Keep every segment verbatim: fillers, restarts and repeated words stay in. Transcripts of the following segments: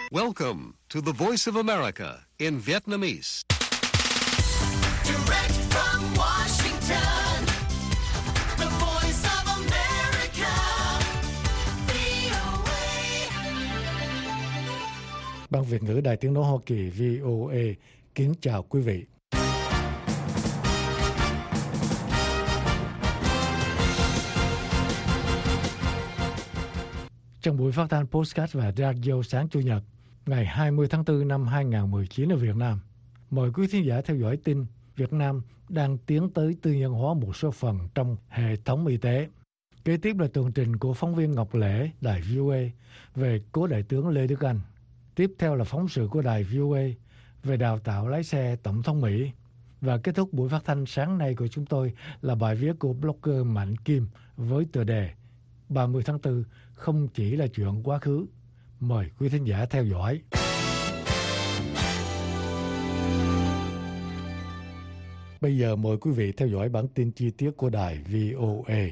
Welcome to the Voice of America in Vietnamese. Direct from Washington, the Voice of America, vê o a. Ban Việt ngữ Đài Tiếng nói Hoa Kỳ vê o a kính chào quý vị. Trong buổi phát thanh podcast và radio sáng Chủ nhật, ngày hai mươi tháng tư năm hai nghìn không trăm mười chín ở Việt Nam, mời quý thính giả theo dõi tin Việt Nam đang tiến tới tư nhân hóa một số phần trong hệ thống y tế. Kế tiếp là tường trình của phóng viên Ngọc Lễ, Đài vê o a về cố đại tướng Lê Đức Anh. Tiếp theo là phóng sự của Đài vê o a về đào tạo lái xe Tổng thống Mỹ. Và kết thúc buổi phát thanh sáng nay của chúng tôi là bài viết của blogger Mạnh Kim với tựa đề ba mươi tháng tư không chỉ là chuyện quá khứ. Mời quý thính giả theo dõi. Bây giờ mời quý vị theo dõi bản tin chi tiết của Đài vê o a.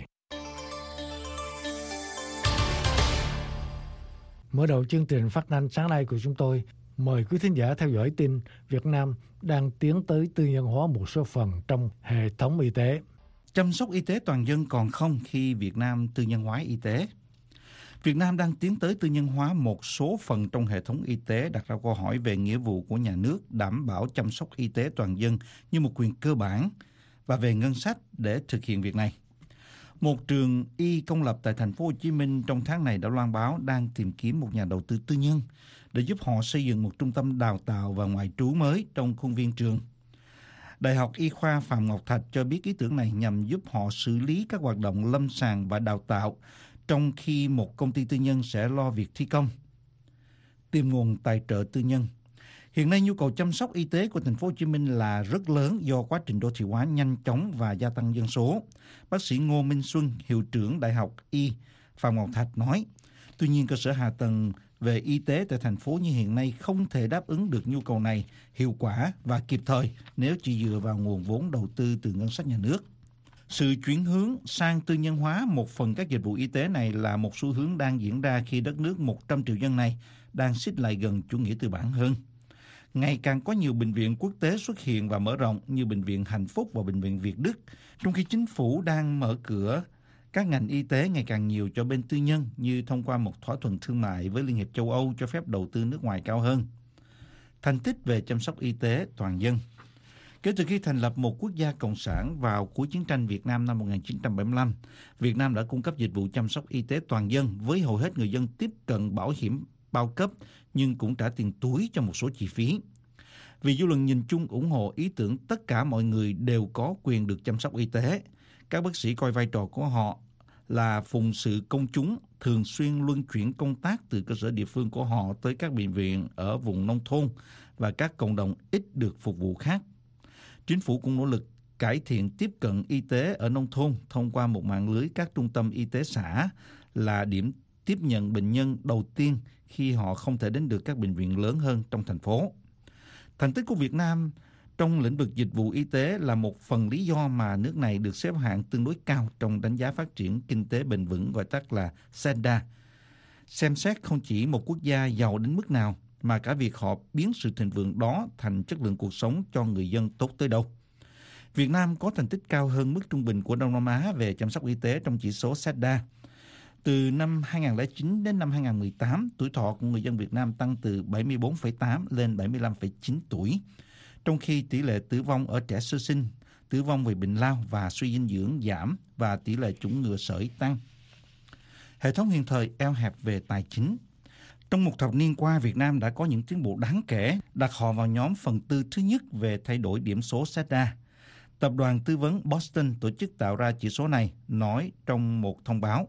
Mở đầu chương trình phát thanh sáng nay của chúng tôi, mời quý thính giả theo dõi tin Việt Nam đang tiến tới tư nhân hóa một số phần trong hệ thống y tế. Chăm sóc y tế toàn dân còn không khi Việt Nam tư nhân hóa y tế. Việt Nam đang tiến tới tư nhân hóa một số phần trong hệ thống y tế, đặt ra câu hỏi về nghĩa vụ của nhà nước đảm bảo chăm sóc y tế toàn dân như một quyền cơ bản và về ngân sách để thực hiện việc này. Một trường y công lập tại thành phố Hồ Chí Minh trong tháng này đã loan báo đang tìm kiếm một nhà đầu tư tư nhân để giúp họ xây dựng một trung tâm đào tạo và ngoại trú mới trong khuôn viên trường. Đại học Y khoa Phạm Ngọc Thạch cho biết ý tưởng này nhằm giúp họ xử lý các hoạt động lâm sàng và đào tạo, trong khi một công ty tư nhân sẽ lo việc thi công, tìm nguồn tài trợ tư nhân. Hiện nay nhu cầu chăm sóc y tế của thành phố Hồ Chí Minh là rất lớn do quá trình đô thị hóa nhanh chóng và gia tăng dân số. Bác sĩ Ngô Minh Xuân, hiệu trưởng Đại học Y Phạm Ngọc Thạch nói, tuy nhiên cơ sở hạ tầng về y tế tại thành phố như hiện nay không thể đáp ứng được nhu cầu này hiệu quả và kịp thời nếu chỉ dựa vào nguồn vốn đầu tư từ ngân sách nhà nước. Sự chuyển hướng sang tư nhân hóa một phần các dịch vụ y tế này là một xu hướng đang diễn ra khi đất nước một trăm triệu dân này đang xích lại gần chủ nghĩa tư bản hơn. Ngày càng có nhiều bệnh viện quốc tế xuất hiện và mở rộng như Bệnh viện Hạnh Phúc và Bệnh viện Việt Đức, trong khi chính phủ đang mở cửa các ngành y tế ngày càng nhiều cho bên tư nhân như thông qua một thỏa thuận thương mại với Liên hiệp châu Âu cho phép đầu tư nước ngoài cao hơn. Thành tích về chăm sóc y tế toàn dân. Kể từ khi thành lập một quốc gia cộng sản vào cuối chiến tranh Việt Nam năm một nghìn chín trăm bảy mươi lăm, Việt Nam đã cung cấp dịch vụ chăm sóc y tế toàn dân với hầu hết người dân tiếp cận bảo hiểm bao cấp nhưng cũng trả tiền túi cho một số chi phí. Vì dư luận nhìn chung ủng hộ ý tưởng tất cả mọi người đều có quyền được chăm sóc y tế, các bác sĩ coi vai trò của họ là phụng sự công chúng, thường xuyên luân chuyển công tác từ cơ sở địa phương của họ tới các bệnh viện ở vùng nông thôn và các cộng đồng ít được phục vụ khác. Chính phủ cũng nỗ lực cải thiện tiếp cận y tế ở nông thôn thông qua một mạng lưới các trung tâm y tế xã là điểm tiếp nhận bệnh nhân đầu tiên khi họ không thể đến được các bệnh viện lớn hơn trong thành phố. Thành tích của Việt Nam trong lĩnh vực dịch vụ y tế là một phần lý do mà nước này được xếp hạng tương đối cao trong đánh giá phát triển kinh tế bền vững, gọi tắt là xê e đê a. Xem xét không chỉ một quốc gia giàu đến mức nào, mà cả việc họ biến sự thịnh vượng đó thành chất lượng cuộc sống cho người dân tốt tới đâu. Việt Nam có thành tích cao hơn mức trung bình của Đông Nam Á về chăm sóc y tế trong chỉ số xê e đê a. Từ năm hai nghìn không trăm lẻ chín đến năm hai nghìn không trăm mười tám, tuổi thọ của người dân Việt Nam tăng từ bảy mươi bốn phẩy tám lên bảy mươi lăm phẩy chín tuổi, trong khi tỷ lệ tử vong ở trẻ sơ sinh, tử vong vì bệnh lao và suy dinh dưỡng giảm và tỷ lệ chủng ngừa sởi tăng. Hệ thống hiện thời eo hẹp về tài chính. Trong một thập niên qua, Việt Nam đã có những tiến bộ đáng kể, đặt họ vào nhóm phần tư thứ nhất về thay đổi điểm số xê e đê a. Tập đoàn tư vấn Boston, tổ chức tạo ra chỉ số này, nói trong một thông báo.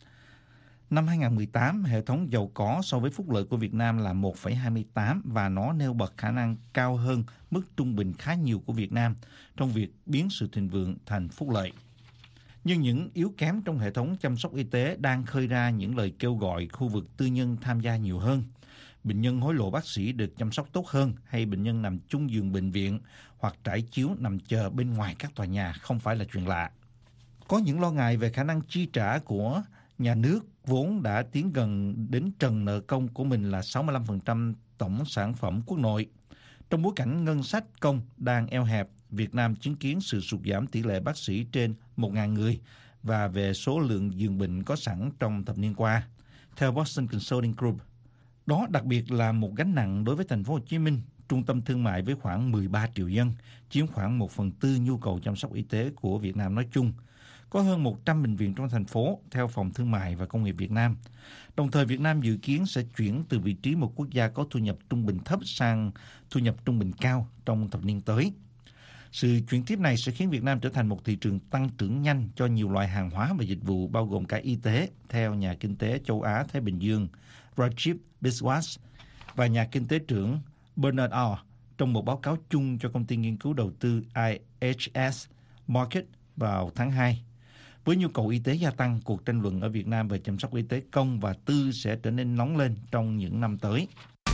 Năm hai nghìn không trăm mười tám, hệ thống giàu có so với phúc lợi của Việt Nam là một phẩy hai mươi tám và nó nêu bật khả năng cao hơn mức trung bình khá nhiều của Việt Nam trong việc biến sự thịnh vượng thành phúc lợi. Nhưng những yếu kém trong hệ thống chăm sóc y tế đang khơi ra những lời kêu gọi khu vực tư nhân tham gia nhiều hơn. Bệnh nhân hối lộ bác sĩ được chăm sóc tốt hơn, hay bệnh nhân nằm chung giường bệnh viện hoặc trải chiếu nằm chờ bên ngoài các tòa nhà không phải là chuyện lạ. Có những lo ngại về khả năng chi trả của nhà nước vốn đã tiến gần đến trần nợ công của mình là sáu mươi lăm phần trăm tổng sản phẩm quốc nội. Trong bối cảnh ngân sách công đang eo hẹp, Việt Nam chứng kiến sự sụt giảm tỷ lệ bác sĩ trên một nghìn người và về số lượng giường bệnh có sẵn trong thập niên qua. Theo Boston Consulting Group, đó đặc biệt là một gánh nặng đối với thành phố Hồ Chí Minh, trung tâm thương mại với khoảng mười ba triệu dân, chiếm khoảng một phần tư nhu cầu chăm sóc y tế của Việt Nam nói chung. Có hơn một trăm bệnh viện trong thành phố, theo Phòng Thương mại và Công nghiệp Việt Nam. Đồng thời, Việt Nam dự kiến sẽ chuyển từ vị trí một quốc gia có thu nhập trung bình thấp sang thu nhập trung bình cao trong thập niên tới. Sự chuyển tiếp này sẽ khiến Việt Nam trở thành một thị trường tăng trưởng nhanh cho nhiều loại hàng hóa và dịch vụ bao gồm cả y tế, theo nhà kinh tế châu Á-Thái Bình Dương Rajiv Biswas và nhà kinh tế trưởng Bernard O. trong một báo cáo chung cho công ty nghiên cứu đầu tư I H S Markit vào tháng hai. Với nhu cầu y tế gia tăng, cuộc tranh luận ở Việt Nam về chăm sóc y tế công và tư sẽ trở nên nóng lên trong những năm tới.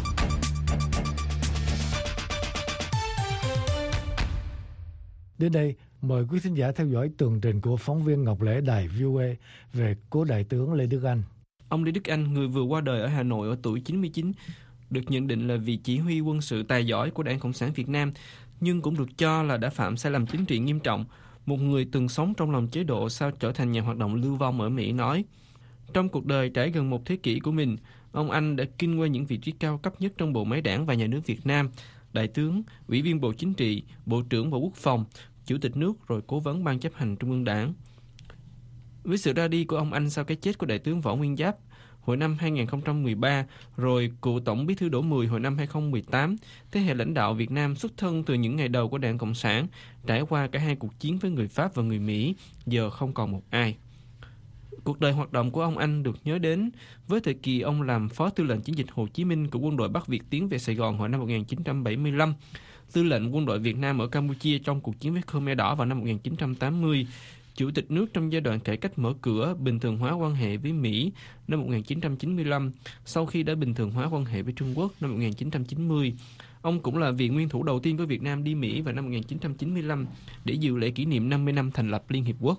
Đến đây, mời quý thính giả theo dõi tường trình của phóng viên Ngọc Lễ đài vê o a về cố đại tướng Lê Đức Anh. Ông Lê Đức Anh, người vừa qua đời ở Hà Nội ở tuổi chín mươi chín, được nhận định là vị chỉ huy quân sự tài giỏi của Đảng Cộng sản Việt Nam, nhưng cũng được cho là đã phạm sai lầm chính trị nghiêm trọng. Một người từng sống trong lòng chế độ sau trở thành nhà hoạt động lưu vong ở Mỹ nói, trong cuộc đời trải gần một thế kỷ của mình, ông Anh đã kinh qua những vị trí cao cấp nhất trong bộ máy đảng và nhà nước Việt Nam, đại tướng, ủy viên Bộ Chính trị, Bộ trưởng Bộ Quốc phòng, Chủ tịch nước rồi cố vấn Ban chấp hành Trung ương Đảng. Với sự ra đi của ông Anh sau cái chết của đại tướng Võ Nguyên Giáp hồi năm hai không một ba, rồi cựu Tổng bí thư Đỗ Mười hồi năm hai không một tám, thế hệ lãnh đạo Việt Nam xuất thân từ những ngày đầu của Đảng Cộng sản, trải qua cả hai cuộc chiến với người Pháp và người Mỹ, giờ không còn một ai. Cuộc đời hoạt động của ông Anh được nhớ đến với thời kỳ ông làm Phó Tư lệnh Chiến dịch Hồ Chí Minh của quân đội Bắc Việt tiến về Sài Gòn hồi năm một nghìn chín trăm bảy mươi lăm, Tư lệnh quân đội Việt Nam ở Campuchia trong cuộc chiến với Khmer Đỏ vào năm một nghìn chín trăm tám mươi, Chủ tịch nước trong giai đoạn cải cách mở cửa, bình thường hóa quan hệ với Mỹ năm một nghìn chín trăm chín mươi lăm, sau khi đã bình thường hóa quan hệ với Trung Quốc năm một nghìn chín trăm chín mươi. Ông cũng là vị nguyên thủ đầu tiên của Việt Nam đi Mỹ vào năm một nghìn chín trăm chín mươi lăm để dự lễ kỷ niệm năm mươi năm thành lập Liên Hiệp Quốc.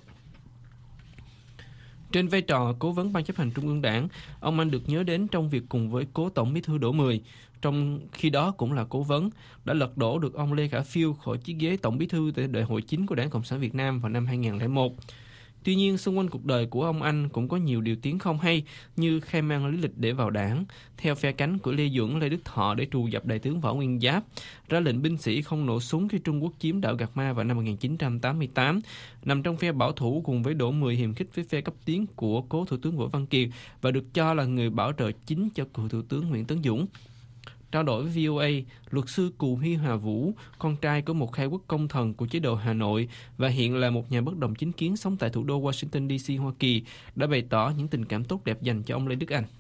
Trên vai trò cố vấn Ban chấp hành Trung ương Đảng, ông Anh được nhớ đến trong việc cùng với cố Tổng bí thư Đỗ Mười, trong khi đó cũng là cố vấn, đã lật đổ được ông Lê Khả Phiêu khỏi chiếc ghế Tổng bí thư tại Đại hội chín của Đảng Cộng sản Việt Nam vào năm hai nghìn không trăm lẻ một. Tuy nhiên, xung quanh cuộc đời của ông Anh cũng có nhiều điều tiếng không hay như khai mang lý lịch để vào đảng, theo phe cánh của Lê Duẩn, Lê Đức Thọ để trù dập đại tướng Võ Nguyên Giáp, ra lệnh binh sĩ không nổ súng khi Trung Quốc chiếm đảo Gạc Ma vào năm một nghìn chín trăm tám mươi tám, nằm trong phe bảo thủ cùng với Đỗ Mười hiềm khích với phe cấp tiến của cố Thủ tướng Võ Văn Kiệt và được cho là người bảo trợ chính cho cựu Thủ tướng Nguyễn Tấn Dũng. Trao đổi với vê o a, luật sư Cù Huy Hà Vũ, con trai của một khai quốc công thần của chế độ Hà Nội và hiện là một nhà bất đồng chính kiến sống tại thủ đô Washington đê xê, Hoa Kỳ, đã bày tỏ những tình cảm tốt đẹp dành cho ông Lê Đức Anh.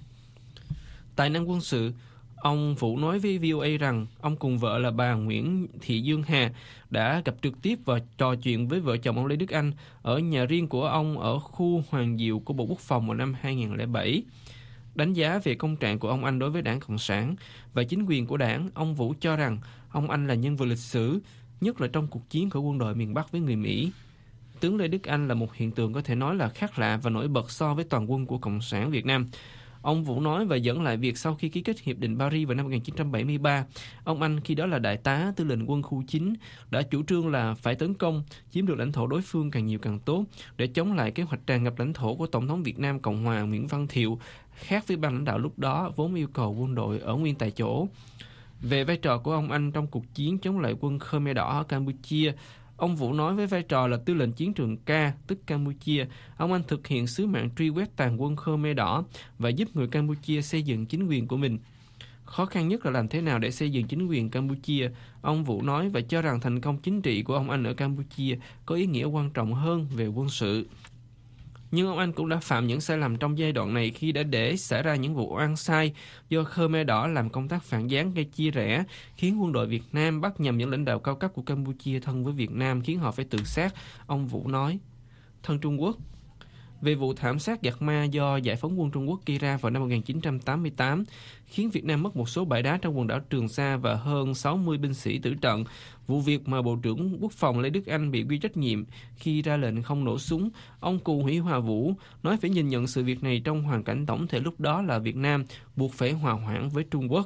Tài năng quân sự, ông Vũ nói với vê o a rằng ông cùng vợ là bà Nguyễn Thị Dương Hà đã gặp trực tiếp và trò chuyện với vợ chồng ông Lê Đức Anh ở nhà riêng của ông ở khu Hoàng Diệu của Bộ Quốc phòng vào năm hai nghìn không trăm lẻ bảy. Đánh giá về công trạng của ông Anh đối với Đảng Cộng sản và chính quyền của đảng, ông Vũ cho rằng ông Anh là nhân vật lịch sử, nhất là trong cuộc chiến của quân đội miền Bắc với người Mỹ. Tướng Lê Đức Anh là một hiện tượng có thể nói là khác lạ và nổi bật so với toàn quân của Cộng sản Việt Nam. Ông Vũ nói và dẫn lại việc sau khi ký kết Hiệp định Paris vào năm một nghìn chín trăm bảy mươi ba, ông Anh khi đó là đại tá tư lệnh quân khu chín đã chủ trương là phải tấn công, chiếm được lãnh thổ đối phương càng nhiều càng tốt để chống lại kế hoạch tràn ngập lãnh thổ của Tổng thống Việt Nam Cộng hòa Nguyễn Văn Thiệu, khác với ban lãnh đạo lúc đó vốn yêu cầu quân đội ở nguyên tại chỗ. Về vai trò của ông Anh trong cuộc chiến chống lại quân Khmer Đỏ ở Campuchia, ông Vũ nói với vai trò là tư lệnh chiến trường K, tức Campuchia, ông Anh thực hiện sứ mạng truy quét tàn quân Khmer Đỏ và giúp người Campuchia xây dựng chính quyền của mình. Khó khăn nhất là làm thế nào để xây dựng chính quyền Campuchia, ông Vũ nói và cho rằng thành công chính trị của ông Anh ở Campuchia có ý nghĩa quan trọng hơn về quân sự. Nhưng ông Anh cũng đã phạm những sai lầm trong giai đoạn này khi đã để xảy ra những vụ oan sai do Khmer Đỏ làm công tác phản gián gây chia rẽ, khiến quân đội Việt Nam bắt nhầm những lãnh đạo cao cấp của Campuchia thân với Việt Nam, khiến họ phải tự sát, ông Vũ nói. Thân Trung Quốc, về vụ thảm sát giặc ma do Giải phóng quân Trung Quốc gây ra vào năm một nghìn chín trăm tám mươi tám, khiến Việt Nam mất một số bãi đá trong quần đảo Trường Sa và hơn sáu mươi binh sĩ tử trận. Vụ việc mà Bộ trưởng Quốc phòng Lê Đức Anh bị quy trách nhiệm khi ra lệnh không nổ súng, ông Cù Huy Hòa Vũ nói phải nhìn nhận sự việc này trong hoàn cảnh tổng thể lúc đó là Việt Nam buộc phải hòa hoãn với Trung Quốc.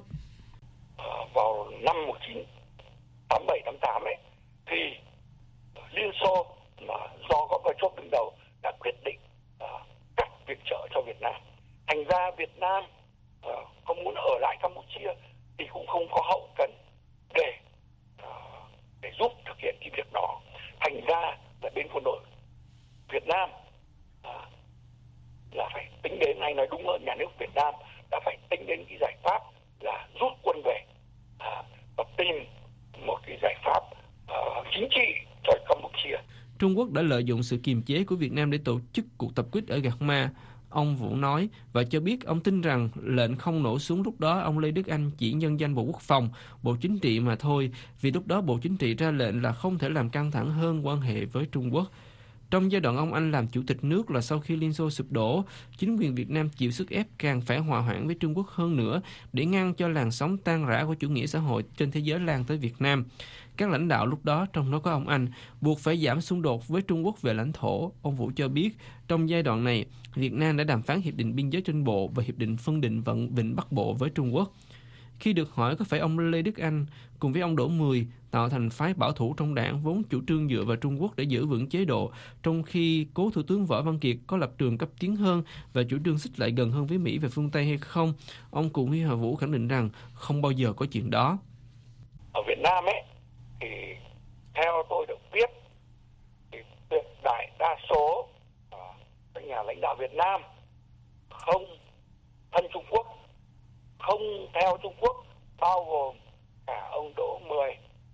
Vào năm một nghìn chín trăm tám mươi bảy tám mươi tám ấy, thì Liên Xô mà do Gorbachev đứng đầu đã quyết định uh, cắt viện trợ cho Việt Nam. Thành ra Việt Nam uh, không muốn ở lại Campuchia thì cũng không có hậu cần để uh, để giúp thực hiện cái việc đó. Thành ra là bên quân đội Việt Nam uh, là phải tính đến, hay nói đúng hơn, nhà nước Việt Nam đã phải tính đến cái giải pháp là rút quân về uh, và tìm một cái giải pháp uh, chính trị cho Campuchia. Trung Quốc đã lợi dụng sự kiềm chế của Việt Nam để tổ chức cuộc tập kích ở Gạc Ma. Ông Vũ nói và cho biết ông tin rằng lệnh không nổ súng lúc đó ông Lê Đức Anh chỉ nhân danh Bộ Quốc phòng, Bộ Chính trị mà thôi, vì lúc đó Bộ Chính trị ra lệnh là không thể làm căng thẳng hơn quan hệ với Trung Quốc. Trong giai đoạn ông Anh làm chủ tịch nước là sau khi Liên Xô sụp đổ, chính quyền Việt Nam chịu sức ép càng phải hòa hoãn với Trung Quốc hơn nữa để ngăn cho làn sóng tan rã của chủ nghĩa xã hội trên thế giới lan tới Việt Nam. Các lãnh đạo lúc đó, trong đó có ông Anh, buộc phải giảm xung đột với Trung Quốc về lãnh thổ. Ông Vũ cho biết, trong giai đoạn này, Việt Nam đã đàm phán Hiệp định Biên giới trên bộ và Hiệp định phân định vận vịnh Bắc Bộ với Trung Quốc. Khi được hỏi có phải ông Lê Đức Anh cùng với ông Đỗ Mười tạo thành phái bảo thủ trong đảng vốn chủ trương dựa vào Trung Quốc để giữ vững chế độ, trong khi cố Thủ tướng Võ Văn Kiệt có lập trường cấp tiến hơn và chủ trương xích lại gần hơn với Mỹ và phương Tây hay không, ông Cù Huy Hòa Vũ khẳng định rằng không bao giờ có chuyện đó. Ở Việt Nam ấy, thì theo tôi được biết, thì tuyệt đại đa số các nhà lãnh đạo Việt Nam không thân Trung Quốc, không theo Trung Quốc, bao gồm cả ông Đỗ Mười,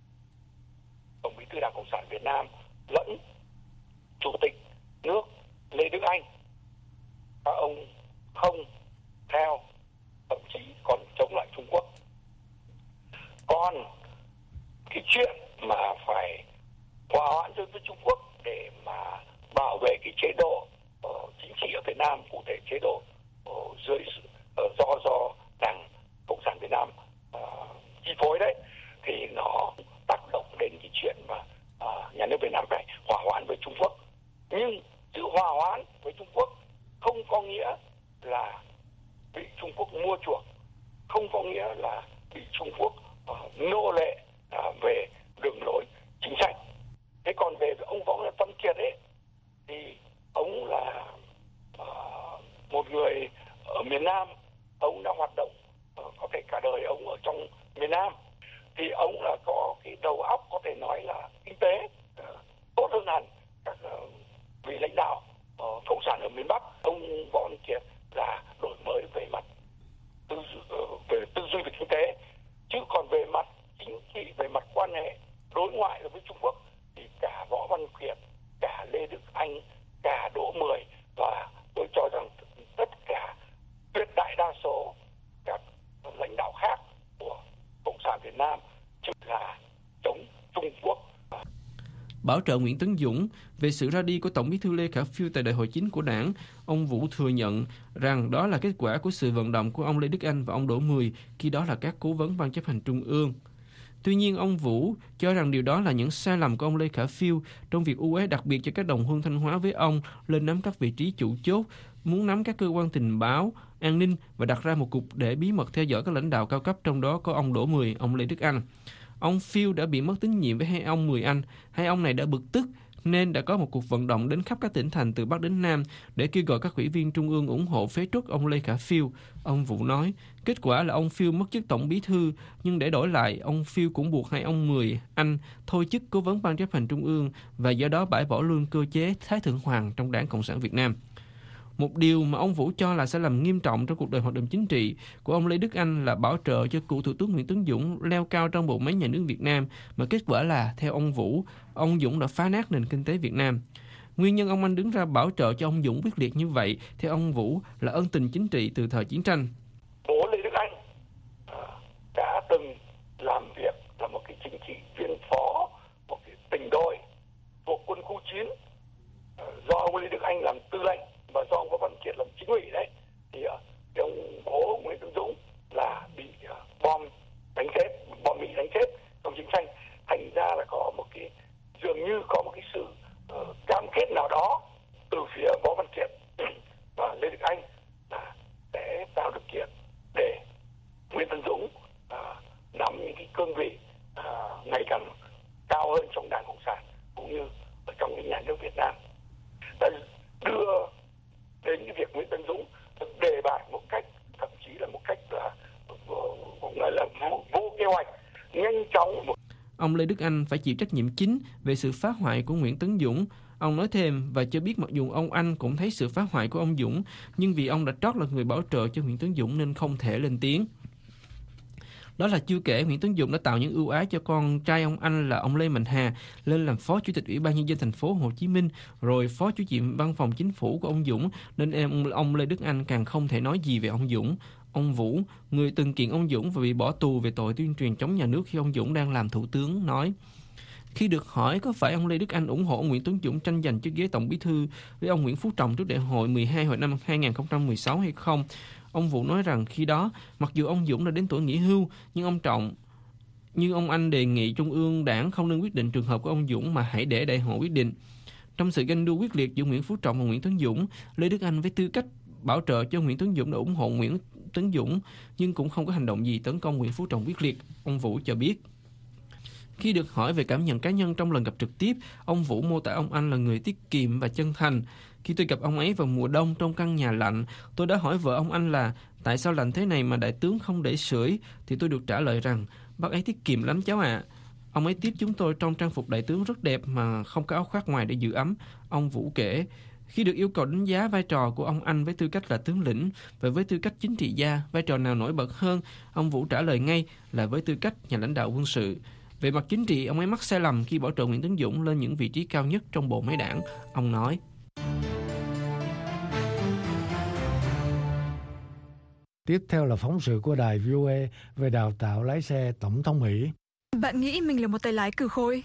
Tổng Bí thư Đảng Cộng sản Việt Nam, lẫn Chủ tịch nước Lê Đức Anh. Các ông không theo, thậm chí còn chống lại Trung Quốc. Còn cái chuyện mà phải hòa hoãn với Trung Quốc để mà bảo vệ cái chế độ uh, chính trị ở Việt Nam, cụ thể chế độ uh, dưới uh, do do Đảng Cộng sản Việt Nam uh, chi phối đấy, thì nó tác động đến cái chuyện mà uh, nhà nước Việt Nam phải hòa hoãn với Trung Quốc. Nhưng sự hòa hoãn với Trung Quốc không có nghĩa là bị Trung Quốc mua chuộc, không có nghĩa là bị Trung Quốc uh, nô lệ uh, về đường lối chính sách. Thế còn về ông Võ Văn Kiệt ấy, thì ông là uh, một người ở miền Nam, ông đã hoạt động uh, có thể cả đời ông ở trong miền Nam, thì ông là có cái đầu óc có thể nói là kinh tế uh, tốt hơn hẳn các uh, vị lãnh đạo uh, cộng sản ở miền Bắc. Ông Võ Văn Kiệt là đổi mới về mặt tư uh, về tư duy về kinh tế, chứ còn về mặt chính trị, về mặt quan hệ đối ngoại với Trung Quốc thì cả Võ Văn Kiệt, cả Lê Đức Anh, cả Đỗ Mười, và tôi cho rằng tất cả tuyệt đại đa số các lãnh đạo khác của Cộng sản Việt Nam chính là chống Trung Quốc. Bảo trợ Nguyễn Tấn Dũng về sự ra đi của Tổng Bí thư Lê Khả Phiêu tại Đại hội chín của Đảng, ông Vũ thừa nhận rằng đó là kết quả của sự vận động của ông Lê Đức Anh và ông Đỗ Mười, khi đó là các cố vấn Ban chấp hành Trung ương. Tuy nhiên, ông Vũ cho rằng điều đó là những sai lầm của ông Lê Khả Phiêu trong việc ưu ái đặc biệt cho các đồng hương Thanh Hóa với ông lên nắm các vị trí chủ chốt, muốn nắm các cơ quan tình báo, an ninh và đặt ra một cục để bí mật theo dõi các lãnh đạo cao cấp, trong đó có ông Đỗ Mười, ông Lê Đức Anh. Ông Phiêu đã bị mất tín nhiệm với hai ông Mười Anh, hai ông này đã bực tức nên đã có một cuộc vận động đến khắp các tỉnh thành từ Bắc đến Nam để kêu gọi các ủy viên Trung ương ủng hộ phế truất ông Lê Khả Phiêu. Ông Vũ nói, kết quả là ông Phiêu mất chức Tổng Bí thư, nhưng để đổi lại, ông Phiêu cũng buộc hai ông Mười Anh thôi chức cố vấn Ban chấp hành Trung ương và do đó bãi bỏ luôn cơ chế Thái Thượng Hoàng trong Đảng Cộng sản Việt Nam. Một điều mà ông Vũ cho là sai lầm nghiêm trọng trong cuộc đời hoạt động chính trị của ông Lê Đức Anh là bảo trợ cho cựu Thủ tướng Nguyễn Tấn Dũng leo cao trong bộ máy nhà nước Việt Nam, mà kết quả là, theo ông Vũ, ông Dũng đã phá nát nền kinh tế Việt Nam. Nguyên nhân ông Anh đứng ra bảo trợ cho ông Dũng quyết liệt như vậy, theo ông Vũ, là ân tình chính trị từ thời chiến tranh. Bố Lê Đức Anh đã từng làm việc là một cái chính trị viên phó, một cái tỉnh đội thuộc quân khu chín, do ông Lê Đức Anh làm tư lệnh và cương vị à, ngày càng cao hơn trong Đảng Cộng sản cũng như ở trong cái nhà nước Việt Nam đã đưa đến cái việc Nguyễn Tấn Dũng đề bạt một cách thậm chí là một cách là cũng gọi là vô, vô kế hoạch nhanh chóng. Ông Lê Đức Anh phải chịu trách nhiệm chính về sự phá hoại của Nguyễn Tấn Dũng. Ông nói thêm và cho biết mặc dù ông Anh cũng thấy sự phá hoại của ông Dũng, nhưng vì ông đã trót là người bảo trợ cho Nguyễn Tấn Dũng nên không thể lên tiếng. Đó là chưa kể Nguyễn Tấn Dũng đã tạo những ưu ái cho con trai ông Anh là ông Lê Mạnh Hà lên làm phó chủ tịch Ủy ban Nhân dân thành phố Hồ Chí Minh, rồi phó chủ nhiệm văn phòng chính phủ của ông Dũng, nên ông Lê Đức Anh càng không thể nói gì về ông Dũng. Ông Vũ, người từng kiện ông Dũng và bị bỏ tù về tội tuyên truyền chống nhà nước khi ông Dũng đang làm thủ tướng, nói: Khi được hỏi có phải ông Lê Đức Anh ủng hộ Nguyễn Tấn Dũng tranh giành chức ghế tổng bí thư với ông Nguyễn Phú Trọng trước đại hội mười hai hồi năm hai nghìn không trăm mười sáu hay không, ông Vũ nói rằng khi đó, mặc dù ông Dũng đã đến tuổi nghỉ hưu, nhưng ông Trọng, nhưng ông Anh đề nghị Trung ương Đảng không nên quyết định trường hợp của ông Dũng mà hãy để đại hội quyết định. Trong sự ganh đua quyết liệt giữa Nguyễn Phú Trọng và Nguyễn Tấn Dũng, Lê Đức Anh với tư cách bảo trợ cho Nguyễn Tấn Dũng đã ủng hộ Nguyễn Tấn Dũng, nhưng cũng không có hành động gì tấn công Nguyễn Phú Trọng quyết liệt, ông Vũ cho biết. Khi được hỏi về cảm nhận cá nhân trong lần gặp trực tiếp, ông Vũ mô tả ông Anh là người tiết kiệm và chân thành. Khi tôi gặp ông ấy vào mùa đông trong căn nhà lạnh, tôi đã hỏi vợ ông Anh là tại sao lạnh thế này mà đại tướng không để sưởi, thì tôi được trả lời rằng bác ấy tiết kiệm lắm cháu ạ. À. Ông ấy tiếp chúng tôi trong trang phục đại tướng rất đẹp mà không có áo khoác ngoài để giữ ấm, ông Vũ kể. Khi được yêu cầu đánh giá vai trò của ông Anh với tư cách là tướng lĩnh và với tư cách chính trị gia, vai trò nào nổi bật hơn, ông Vũ trả lời ngay là với tư cách nhà lãnh đạo quân sự. Về mặt chính trị, ông ấy mắc sai lầm khi bảo trợ Nguyễn Tấn Dũng lên những vị trí cao nhất trong bộ máy đảng, ông nói. Tiếp theo là phóng sự của đài vê o a về đào tạo lái xe tổng thống Mỹ. Bạn nghĩ mình là một tay lái cừ khôi?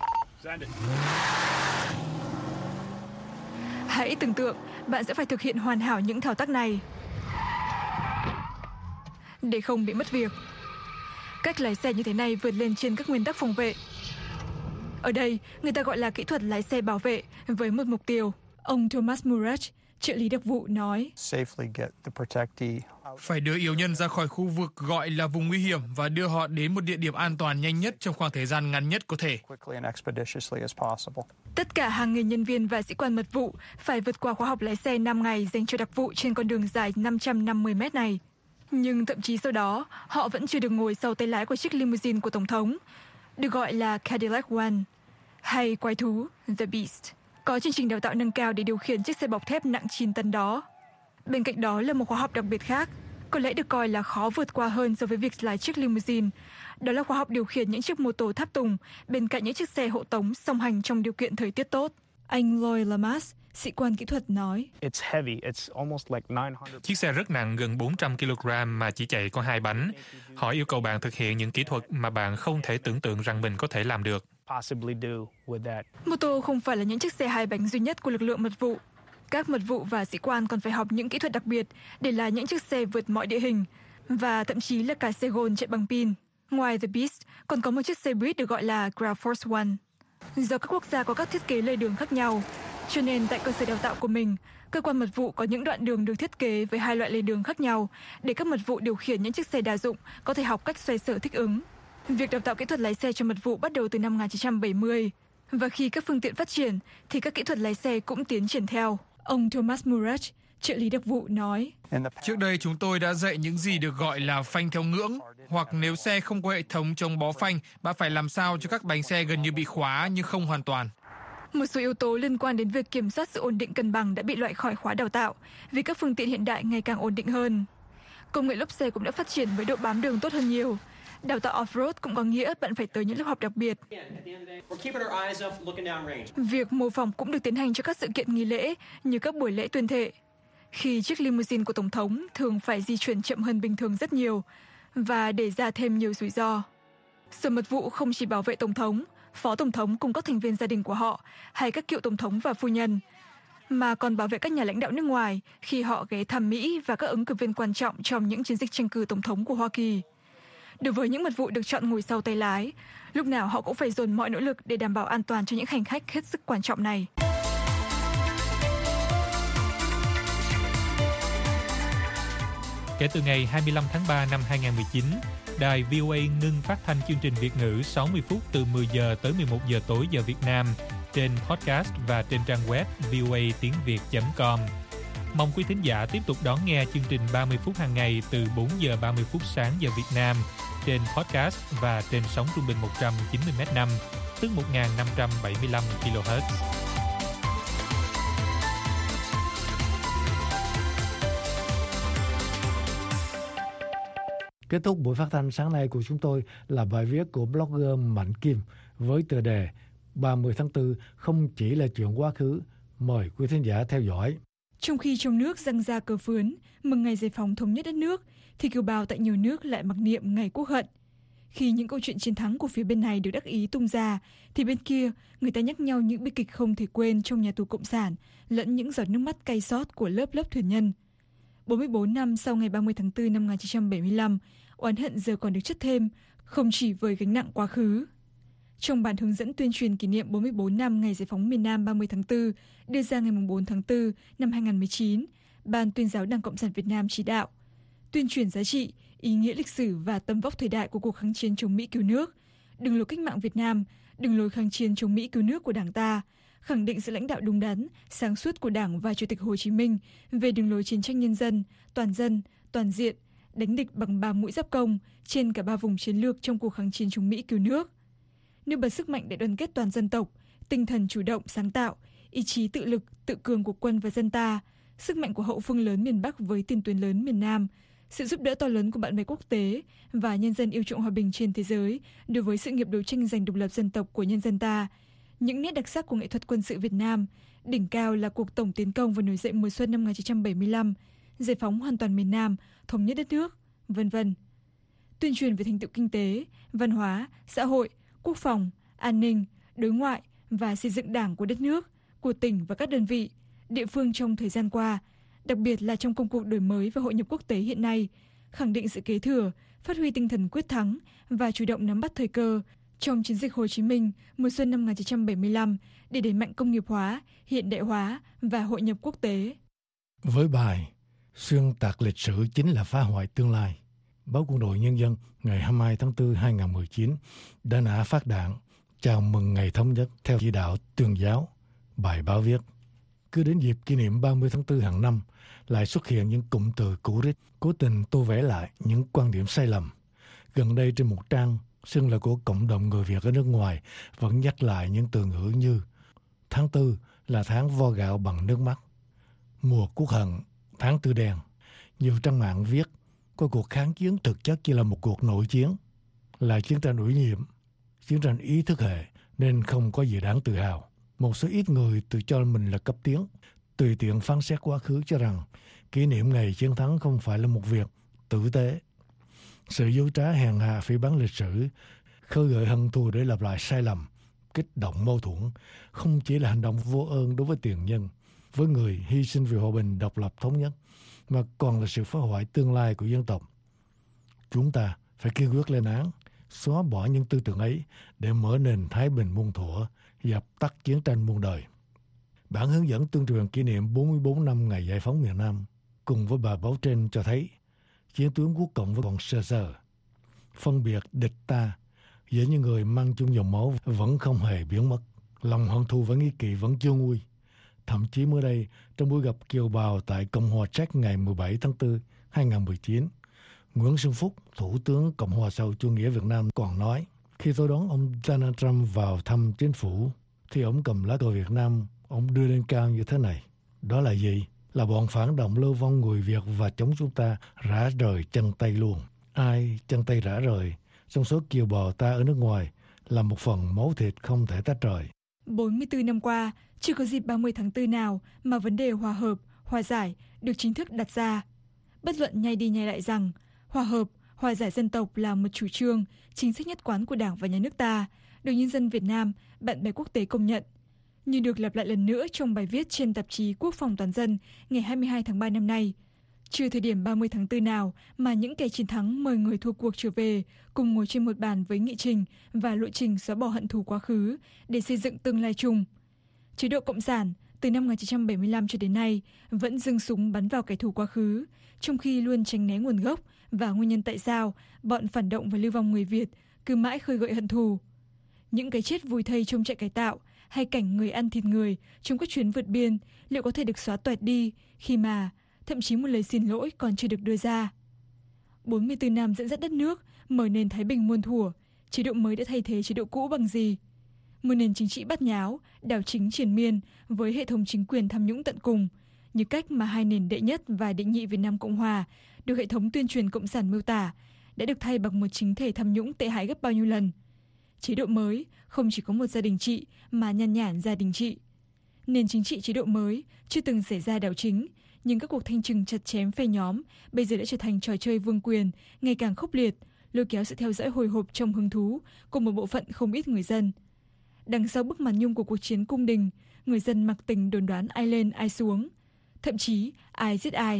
Hãy tưởng tượng bạn sẽ phải thực hiện hoàn hảo những thao tác này để không bị mất việc. Cách lái xe như thế này vượt lên trên các nguyên tắc phòng vệ. Ở đây, người ta gọi là kỹ thuật lái xe bảo vệ với một mục tiêu. Ông Thomas Murach, trợ lý đặc vụ nói: Phải đưa yếu nhân ra khỏi khu vực gọi là vùng nguy hiểm và đưa họ đến một địa điểm an toàn nhanh nhất trong khoảng thời gian ngắn nhất có thể. Tất cả hàng nghìn nhân viên và sĩ quan mật vụ phải vượt qua khóa học lái xe năm ngày dành cho đặc vụ trên con đường dài năm trăm năm mươi mét này. Nhưng thậm chí sau đó, họ vẫn chưa được ngồi sau tay lái của chiếc limousine của Tổng thống, được gọi là Cadillac One, hay quái thú The Beast. Có chương trình đào tạo nâng cao để điều khiển chiếc xe bọc thép nặng chín tấn đó. Bên cạnh đó là một khóa học đặc biệt khác, có lẽ được coi là khó vượt qua hơn so với việc lái chiếc limousine. Đó là khóa học điều khiển những chiếc mô tô tháp tùng bên cạnh những chiếc xe hộ tống song hành trong điều kiện thời tiết tốt. Anh Lloyd Lamas, sĩ quan kỹ thuật nói: Chiếc xe rất nặng, gần bốn trăm ki lô gam mà chỉ chạy có hai bánh. Họ yêu cầu bạn thực hiện những kỹ thuật mà bạn không thể tưởng tượng rằng mình có thể làm được. Mô tô không phải là những chiếc xe hai bánh duy nhất của lực lượng mật vụ. Các mật vụ và sĩ quan còn phải học những kỹ thuật đặc biệt để lái những chiếc xe vượt mọi địa hình, và thậm chí là cả xe gôn chạy bằng pin. Ngoài The Beast, còn có một chiếc xe buýt được gọi là Ground Force One. Do các quốc gia có các thiết kế lề đường khác nhau, cho nên tại cơ sở đào tạo của mình, cơ quan mật vụ có những đoạn đường được thiết kế với hai loại lề đường khác nhau để các mật vụ điều khiển những chiếc xe đa dụng có thể học cách xoay sở thích ứng. Việc đào tạo kỹ thuật lái xe cho mật vụ bắt đầu từ năm một nghìn chín trăm bảy mươi, và khi các phương tiện phát triển thì các kỹ thuật lái xe cũng tiến triển theo. Ông Thomas Murach, trợ lý đặc vụ nói: Trước đây chúng tôi đã dạy những gì được gọi là phanh theo ngưỡng, hoặc nếu xe không có hệ thống chống bó phanh, bạn phải làm sao cho các bánh xe gần như bị khóa nhưng không hoàn toàn. Một số yếu tố liên quan đến việc kiểm soát sự ổn định cân bằng đã bị loại khỏi khóa đào tạo vì các phương tiện hiện đại ngày càng ổn định hơn. Công nghệ lốp xe cũng đã phát triển với độ bám đường tốt hơn nhiều. Đào tạo off-road cũng có nghĩa bạn phải tới những lớp học đặc biệt. Việc mô phỏng cũng được tiến hành cho các sự kiện nghi lễ như các buổi lễ tuyên thệ. Khi chiếc limousine của Tổng thống thường phải di chuyển chậm hơn bình thường rất nhiều và để ra thêm nhiều rủi ro. Sở mật vụ không chỉ bảo vệ Tổng thống, Phó Tổng thống cùng các thành viên gia đình của họ hay các cựu Tổng thống và phu nhân, mà còn bảo vệ các nhà lãnh đạo nước ngoài khi họ ghé thăm Mỹ và các ứng cử viên quan trọng trong những chiến dịch tranh cử Tổng thống của Hoa Kỳ. Đối với những mật vụ được chọn ngồi sau tay lái, lúc nào họ cũng phải dồn mọi nỗ lực để đảm bảo an toàn cho những hành khách hết sức quan trọng này. Kể từ ngày hai mươi lăm tháng ba năm hai nghìn mười chín, đài vê o a ngưng phát thanh chương trình Việt ngữ sáu mươi phút từ mười giờ tới mười một giờ tối giờ Việt Nam trên podcast và trên trang web v o a tiếng việt chấm com. Mong quý thính giả tiếp tục đón nghe chương trình ba mươi phút hàng ngày từ bốn giờ ba mươi phút sáng giờ Việt Nam trên podcast và trên sóng trung bình một trăm chín mươi mét năm, tức một nghìn năm trăm bảy mươi lăm ki lô héc. Kết thúc buổi phát thanh sáng nay của chúng tôi là bài viết của blogger Mạnh Kim với tựa đề ba mươi tháng tư không chỉ là chuyện quá khứ. Mời quý thính giả theo dõi. Trong khi trong nước giăng ra cờ phướn mừng ngày giải phóng thống nhất đất nước, thì kiều bào tại nhiều nước lại mặc niệm ngày quốc hận. Khi những câu chuyện chiến thắng của phía bên này được đắc ý tung ra, thì bên kia người ta nhắc nhau những bi kịch không thể quên trong nhà tù cộng sản, lẫn những giọt nước mắt cay xót của lớp lớp thuyền nhân. bốn mươi bốn năm sau ngày ba mươi tháng tư năm một nghìn chín trăm bảy mươi lăm, oán hận giờ còn được chất thêm, không chỉ với gánh nặng quá khứ. Trong bản hướng dẫn tuyên truyền kỷ niệm bốn mươi bốn năm ngày giải phóng miền Nam ba mươi tháng tư, đưa ra ngày bốn tháng tư năm hai nghìn không trăm mười chín, Ban Tuyên giáo Đảng Cộng sản Việt Nam chỉ đạo tuyên truyền giá trị, ý nghĩa lịch sử và tầm vóc thời đại của cuộc kháng chiến chống Mỹ cứu nước, đường lối cách mạng Việt Nam, đường lối kháng chiến chống Mỹ cứu nước của Đảng ta, khẳng định sự lãnh đạo đúng đắn, sáng suốt của Đảng và Chủ tịch Hồ Chí Minh về đường lối chiến tranh nhân dân, toàn dân, toàn diện, đánh địch bằng ba mũi giáp công trên cả ba vùng chiến lược trong cuộc kháng chiến chống Mỹ cứu nước. Nêu bật sức mạnh đại đoàn kết toàn dân tộc, tinh thần chủ động sáng tạo, ý chí tự lực, tự cường của quân và dân ta, sức mạnh của hậu phương lớn miền Bắc với tiền tuyến lớn miền Nam, sự giúp đỡ to lớn của bạn bè quốc tế và nhân dân yêu chuộng hòa bình trên thế giới đối với sự nghiệp đấu tranh giành độc lập dân tộc của nhân dân ta. Những nét đặc sắc của nghệ thuật quân sự Việt Nam, đỉnh cao là cuộc tổng tiến công và nổi dậy mùa xuân năm một nghìn chín trăm bảy mươi lăm, giải phóng hoàn toàn miền Nam, thống nhất đất nước, vân vân. Tuyên truyền về thành tựu kinh tế, văn hóa, xã hội, quốc phòng, an ninh, đối ngoại và xây dựng Đảng của đất nước, của tỉnh và các đơn vị, địa phương trong thời gian qua, đặc biệt là trong công cuộc đổi mới và hội nhập quốc tế hiện nay, khẳng định sự kế thừa, phát huy tinh thần quyết thắng và chủ động nắm bắt thời cơ trong chiến dịch Hồ Chí Minh mùa xuân năm một nghìn chín trăm bảy mươi lăm để đẩy mạnh công nghiệp hóa, hiện đại hóa và hội nhập quốc tế. Với bài xuyên tạc lịch sử chính là phá hoại tương lai, Báo Quân đội Nhân dân ngày hai mươi hai tháng tư năm hai nghìn không trăm mười chín đã nã phát đạn chào mừng ngày thống nhất theo chỉ đạo tuyên giáo. Bài báo viết: cứ đến dịp kỷ niệm ba mươi tháng tư hàng năm lại xuất hiện những cụm từ cũ rích, cố tình tô vẽ lại những quan điểm sai lầm. Gần đây trên một trang xưng là của cộng đồng người Việt ở nước ngoài vẫn nhắc lại những từ ngữ như tháng tư là tháng vo gạo bằng nước mắt, mùa quốc hận, tháng tư đen. Nhiều trang mạng viết coi cuộc kháng chiến thực chất chỉ là một cuộc nội chiến, là chiến tranh ủy nhiệm, chiến tranh ý thức hệ nên không có gì đáng tự hào. Một số ít người tự cho mình là cấp tiến, tùy tiện phán xét quá khứ cho rằng kỷ niệm ngày chiến thắng không phải là một việc tử tế. Sự dối trá hèn hạ phỉ báng lịch sử, khơi gợi hận thù để lặp lại sai lầm, kích động mâu thuẫn, không chỉ là hành động vô ơn đối với tiền nhân, với người hy sinh vì hòa bình độc lập thống nhất, mà còn là sự phá hoại tương lai của dân tộc. Chúng ta phải kiên quyết lên án, xóa bỏ những tư tưởng ấy để mở nền thái bình muôn thuở, dập tắt chiến tranh muôn đời. Bản hướng dẫn tuyên truyền kỷ niệm bốn mươi bốn năm ngày giải phóng miền Nam cùng với bài báo trên cho thấy chiến tuyến quốc cộng vẫn còn sơ sơ. Phân biệt địch ta giữa những người mang chung dòng máu vẫn không hề biến mất. Lòng hận thù và nghi kỵ vẫn chưa nguôi. Thậm chí mới đây, trong buổi gặp kiều bào tại Cộng hòa Czech ngày mười bảy tháng tư năm hai nghìn không trăm mười chín, Nguyễn Xuân Phúc, Thủ tướng Cộng hòa xã hội chủ nghĩa Việt Nam còn nói: khi tôi đón ông Donald Trump vào thăm chính phủ, thì ông cầm lá cờ Việt Nam, ông đưa lên cao như thế này. Đó là gì? Là bọn phản động lưu vong người Việt và chống chúng ta rã rời chân tay luôn. Ai chân tay rã rời trong số kiều bào ta ở nước ngoài là một phần máu thịt không thể tách rời. bốn mươi tư năm qua, chưa có dịp ba mươi tháng tư nào mà vấn đề hòa hợp, hòa giải được chính thức đặt ra. Bất luận nhai đi nhai lại rằng hòa hợp, hòa giải dân tộc là một chủ trương, chính sách nhất quán của Đảng và Nhà nước ta, được nhân dân Việt Nam, bạn bè quốc tế công nhận. Như được lặp lại lần nữa trong bài viết trên tạp chí Quốc phòng Toàn dân ngày hai mươi hai tháng ba năm nay. Chưa thời điểm ba mươi tháng tư nào mà những kẻ chiến thắng mời người thua cuộc trở về, cùng ngồi trên một bàn với nghị trình và lộ trình xóa bỏ hận thù quá khứ để xây dựng tương lai chung. Chế độ Cộng sản, từ năm một nghìn chín trăm bảy mươi lăm cho đến nay vẫn giương súng bắn vào kẻ thù quá khứ, trong khi luôn tránh né nguồn gốc và nguyên nhân tại sao bọn phản động và lưu vong người Việt cứ mãi khơi gợi hận thù. Những cái chết vùi thây trong trại cải tạo hay cảnh người ăn thịt người trong các chuyến vượt biên liệu có thể được xóa toẹt đi khi mà thậm chí một lời xin lỗi còn chưa được đưa ra. bốn mươi tư năm dẫn dắt đất nước mở nền thái bình muôn thuở, chế độ mới đã thay thế chế độ cũ bằng gì? Một nền chính trị bát nháo, đảo chính triền miên với hệ thống chính quyền tham nhũng tận cùng, như cách mà hai nền đệ nhất và đệ nhị Việt Nam Cộng Hòa được hệ thống tuyên truyền cộng sản miêu tả, đã được thay bằng một chính thể tham nhũng tệ hại gấp bao nhiêu lần. Chế độ mới không chỉ có một gia đình trị mà nhan nhản gia đình trị. Nền chính trị chế độ mới chưa từng xảy ra đảo chính, nhưng các cuộc thanh trừng chặt chém phe nhóm bây giờ đã trở thành trò chơi vương quyền ngày càng khốc liệt, lôi kéo sự theo dõi hồi hộp trong hứng thú của một bộ phận không ít người dân. Đằng sau bức màn nhung của cuộc chiến cung đình, người dân mặc tình đồn đoán ai lên ai xuống, thậm chí ai giết ai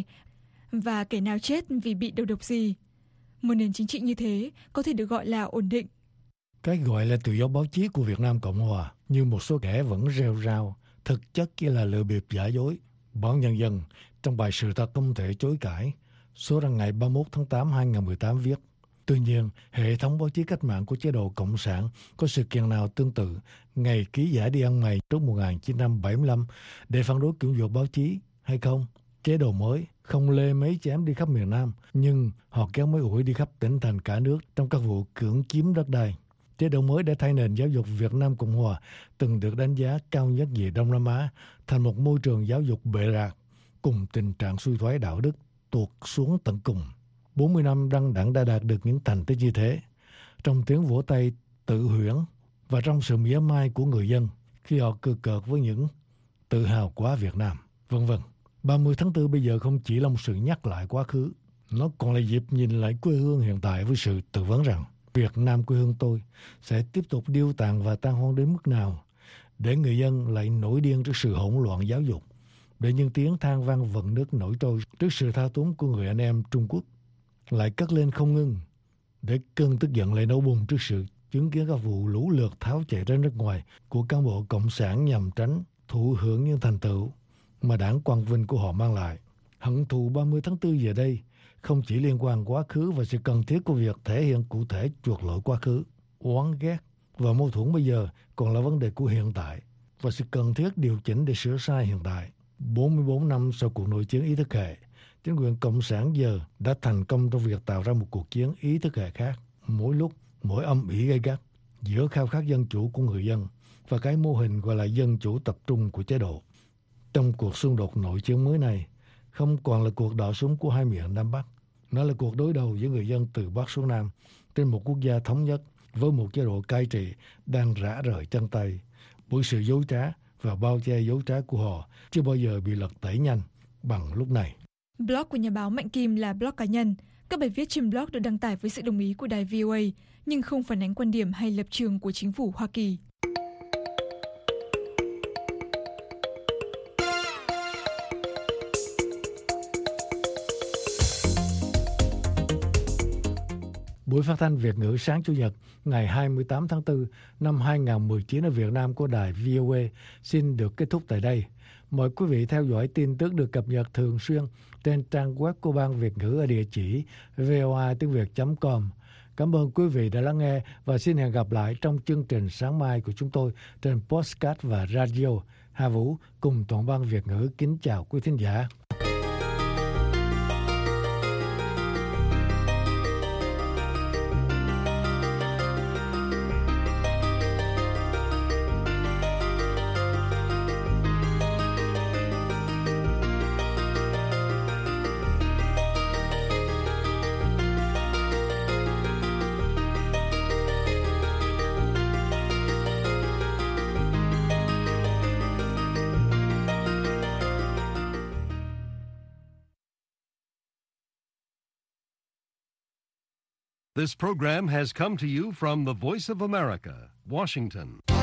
và kẻ nào chết vì bị đầu độc gì. Một nền chính trị như thế có thể được gọi là ổn định. Cái gọi là tự do báo chí của Việt Nam Cộng Hòa như một số kẻ vẫn rêu rao, thực chất chỉ là lừa bịp giả dối. Báo Nhân dân trong bài Sự thật không thể chối cãi, số ra ngày ba mươi mốt tháng tám năm hai nghìn không trăm mười tám viết: Tuy nhiên, hệ thống báo chí cách mạng của chế độ Cộng sản có sự kiện nào tương tự ngày ký giả đi ăn mày trước một nghìn chín trăm bảy mươi lăm để phản đối kiểm duyệt báo chí hay không? Chế độ mới không lê mấy chém đi khắp miền Nam, nhưng họ kéo mấy ủi đi khắp tỉnh thành cả nước trong các vụ cưỡng chiếm đất đai. Chế độ mới đã thay nền giáo dục Việt Nam Cộng Hòa từng được đánh giá cao nhất về Đông Nam Á thành một môi trường giáo dục bệ rạc, cùng tình trạng suy thoái đạo đức tuột xuống tận cùng. bốn mươi năm đăng đảng đã đạt được những thành tích như thế, trong tiếng vỗ tay tự huyễn và trong sự mỉa mai của người dân khi họ cừ cợt với những tự hào quá Việt Nam, vân vân. ba mươi tháng tư bây giờ không chỉ là một sự nhắc lại quá khứ, nó còn là dịp nhìn lại quê hương hiện tại với sự tự vấn rằng Việt Nam quê hương tôi sẽ tiếp tục điêu tàn và tan hoang đến mức nào, để người dân lại nổi điên trước sự hỗn loạn giáo dục, để những tiếng than vang vận nước nổi trôi trước sự thao túng của người anh em Trung Quốc lại cất lên không ngưng, để cơn tức giận lại nổ bùng trước sự chứng kiến các vụ lũ lượt tháo chạy ra nước ngoài của cán bộ cộng sản nhằm tránh thụ hưởng những thành tựu mà đảng quang vinh của họ mang lại. Hận thù ba mươi tháng tư giờ đây không chỉ liên quan quá khứ và sự cần thiết của việc thể hiện cụ thể chuộc lỗi quá khứ, oán ghét và mâu thuẫn bây giờ còn là vấn đề của hiện tại và sự cần thiết điều chỉnh để sửa sai hiện tại. bốn mươi bốn năm sau cuộc nội chiến ý thức hệ, chính quyền cộng sản giờ đã thành công trong việc tạo ra một cuộc chiến ý thức hệ khác, mỗi lúc mỗi âm ỉ gay gắt giữa khao khát dân chủ của người dân và cái mô hình gọi là dân chủ tập trung của chế độ. Trong cuộc xung đột nội chiến mới này, không còn là cuộc đọ súng của hai miền Nam Bắc, nó là cuộc đối đầu giữa người dân từ Bắc xuống Nam trên một quốc gia thống nhất với một chế độ cai trị đang rã rời chân tay, bởi sự dối trá và bao che dối trá của họ chưa bao giờ bị lật tẩy nhanh bằng lúc này. Blog của nhà báo Mạnh Kim là blog cá nhân. Các bài viết trên blog được đăng tải với sự đồng ý của đài vê o a, nhưng không phản ánh quan điểm hay lập trường của chính phủ Hoa Kỳ. Buổi phát thanh Việt ngữ sáng Chủ nhật ngày hai mươi tám tháng tư năm hai nghìn không trăm mười chín ở Việt Nam của đài vê o a xin được kết thúc tại đây. Mời quý vị theo dõi tin tức được cập nhật thường xuyên trên trang web của Ban Việt ngữ ở địa chỉ voa tiếng việt chấm com. Cảm ơn quý vị đã lắng nghe và xin hẹn gặp lại trong chương trình sáng mai của chúng tôi trên podcast và radio. Hà Vũ cùng toàn ban Việt ngữ kính chào quý thính giả. This program has come to you from the Voice of America, Washington.